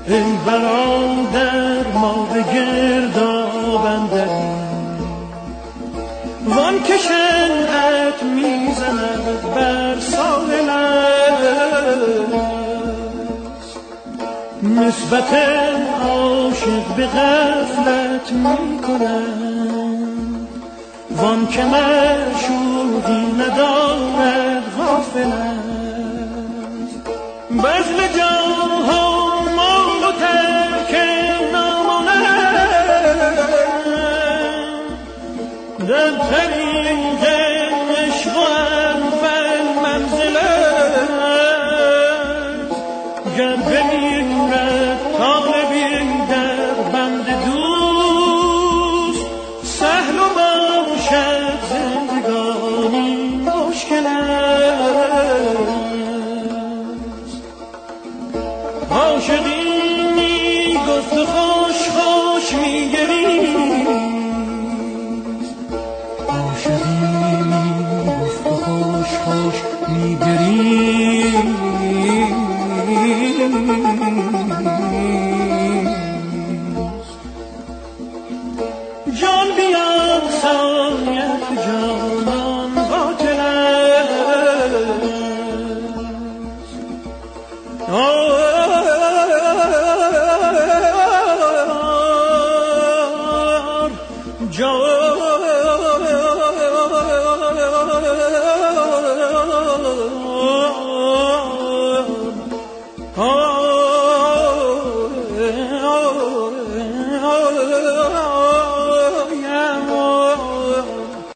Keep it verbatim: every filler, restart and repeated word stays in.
ای برادر ما به گرداب اندریم، وان که شنعت میزند بر ساحل است، نسبت عاشق به غفلت میکنند، وان که معشوقی ندارد غافل است. بذل جاها مال و ترک نامانند، در طریق عشق و اول منزل است. گر بمیرد طالبی در بند دوست، سهل و باشد زندگانی مشکل است. عاشقی گفت و خوش خوش میگریست، عاشقی گفت و خوش خوش میگریست.